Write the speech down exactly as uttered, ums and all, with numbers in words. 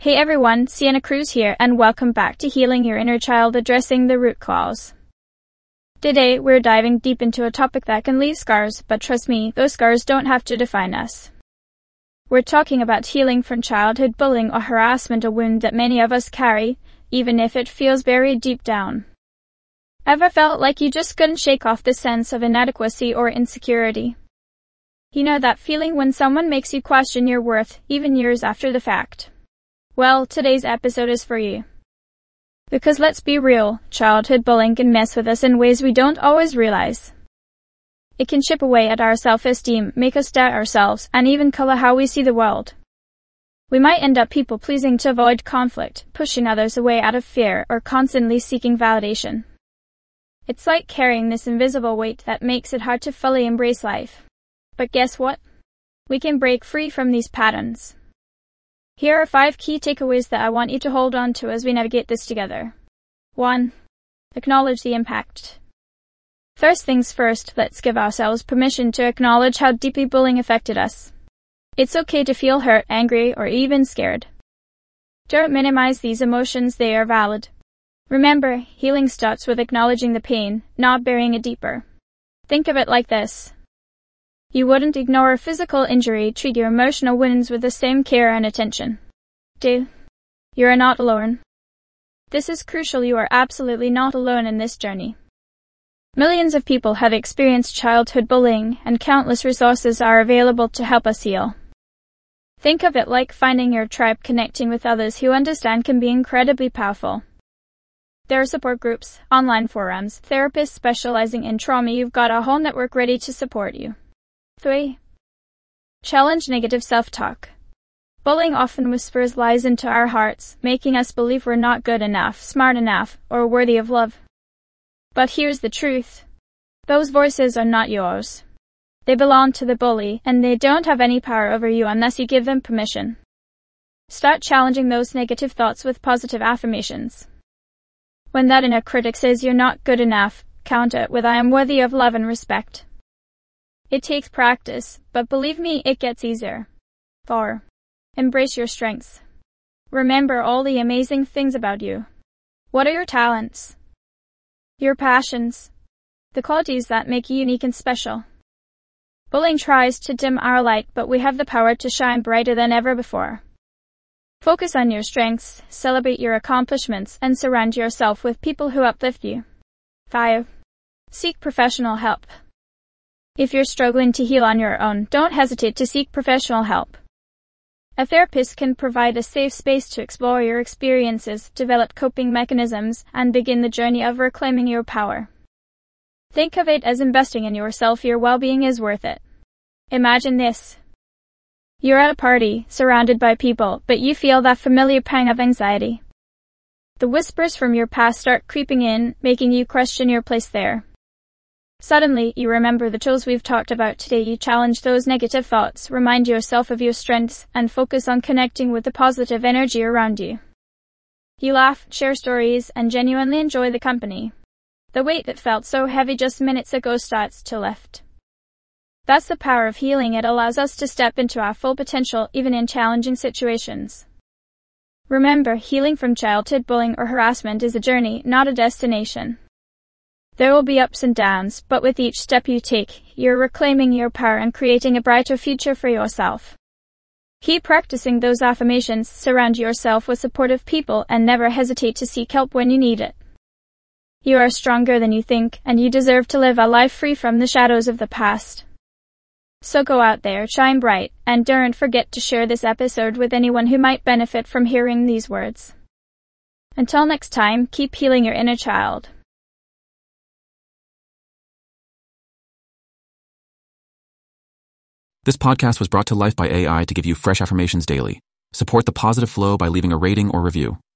Hey everyone, Sienna Cruz here, and welcome back to Healing Your Inner Child, addressing the root cause. Today, we're diving deep into a topic that can leave scars, but trust me, those scars don't have to define us. We're talking about healing from childhood bullying or harassment, a wound that many of us carry, even if it feels buried deep down. Ever felt like you just couldn't shake off the sense of inadequacy or insecurity? You know that feeling when someone makes you question your worth, even years after the fact? Well, today's episode is for you. Because let's be real, childhood bullying can mess with us in ways we don't always realize. It can chip away at our self-esteem, make us doubt ourselves, and even color how we see the world. We might end up people-pleasing to avoid conflict, pushing others away out of fear, or constantly seeking validation. It's like carrying this invisible weight that makes it hard to fully embrace life. But guess what? We can break free from these patterns. Here are five key takeaways that I want you to hold on to as we navigate this together. one. Acknowledge the impact. First things first, let's give ourselves permission to acknowledge how deeply bullying affected us. It's okay to feel hurt, angry, or even scared. Don't minimize these emotions, they are valid. Remember, healing starts with acknowledging the pain, not burying it deeper. Think of it like this. You wouldn't ignore a physical injury, treat your emotional wounds with the same care and attention. two. You are not alone. This is crucial, you are absolutely not alone in this journey. Millions of people have experienced childhood bullying, and countless resources are available to help us heal. Think of it like finding your tribe. Connecting with others who understand can be incredibly powerful. There are support groups, online forums, therapists specializing in trauma. You've got a whole network ready to support you. three. Challenge negative self-talk. Bullying often whispers lies into our hearts, making us believe we're not good enough, smart enough, or worthy of love. But here's the truth. Those voices are not yours. They belong to the bully, and they don't have any power over you unless you give them permission. Start challenging those negative thoughts with positive affirmations. When that inner critic says you're not good enough, counter it with I am worthy of love and respect. It takes practice, but believe me, it gets easier. four. Embrace your strengths. Remember all the amazing things about you. What are your talents? Your passions? The qualities that make you unique and special. Bullying tries to dim our light, but we have the power to shine brighter than ever before. Focus on your strengths, celebrate your accomplishments, and surround yourself with people who uplift you. five. Seek professional help. If you're struggling to heal on your own, don't hesitate to seek professional help. A therapist can provide a safe space to explore your experiences, develop coping mechanisms, and begin the journey of reclaiming your power. Think of it as investing in yourself. Your well-being is worth it. Imagine this. You're at a party, surrounded by people, but you feel that familiar pang of anxiety. The whispers from your past start creeping in, making you question your place there. Suddenly, you remember the tools we've talked about today. You challenge those negative thoughts, remind yourself of your strengths, and focus on connecting with the positive energy around you. You laugh, share stories, and genuinely enjoy the company. The weight that felt so heavy just minutes ago starts to lift. That's the power of healing. It allows us to step into our full potential, even in challenging situations. Remember, healing from childhood bullying or harassment is a journey, not a destination. There will be ups and downs, but with each step you take, you're reclaiming your power and creating a brighter future for yourself. Keep practicing those affirmations, surround yourself with supportive people, and never hesitate to seek help when you need it. You are stronger than you think, and you deserve to live a life free from the shadows of the past. So go out there, shine bright, and don't forget to share this episode with anyone who might benefit from hearing these words. Until next time, keep healing your inner child. This podcast was brought to life by A I to give you fresh affirmations daily. Support the positive flow by leaving a rating or review.